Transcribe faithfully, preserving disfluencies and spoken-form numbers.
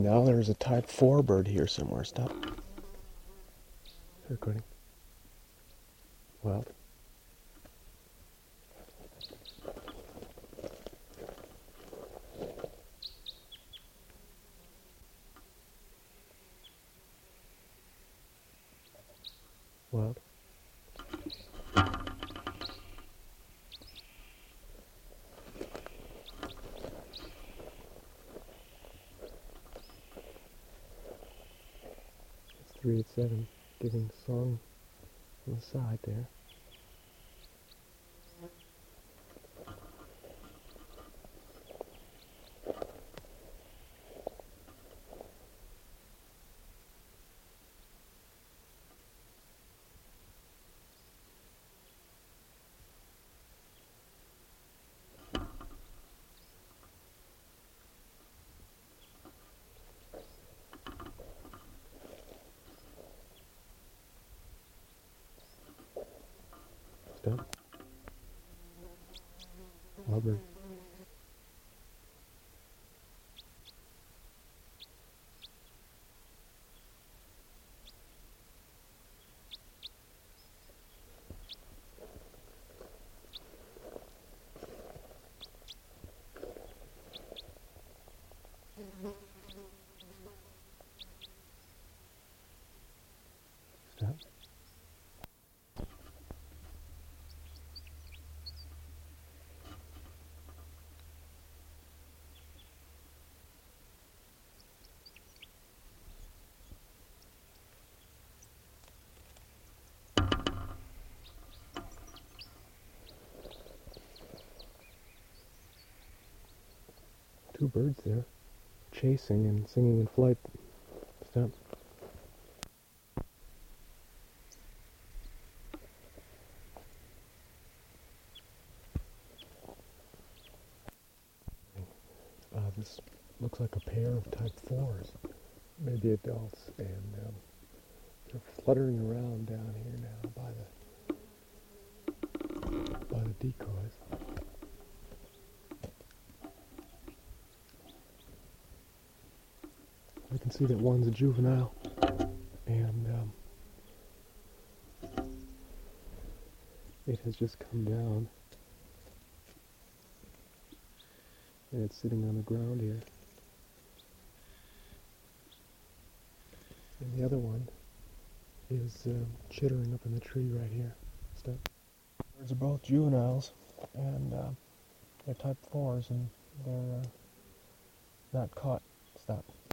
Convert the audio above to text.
Now there's a type four bird here somewhere. Stop. Recording. Well. Well. It's three eight seven giving song on the side there. Stop. Albert. Stop. Two birds there, chasing and singing in flight. Stop. Uh, this looks like a pair of type fours, maybe adults, and um, they're fluttering around down here now by the by the decoys. I can see that one's a juvenile, and um, it has just come down, and it's sitting on the ground here. And the other one is uh, chittering up in the tree right here. Stop. Birds are both juveniles, and uh, they're type fours, and they're uh, not caught. Stop.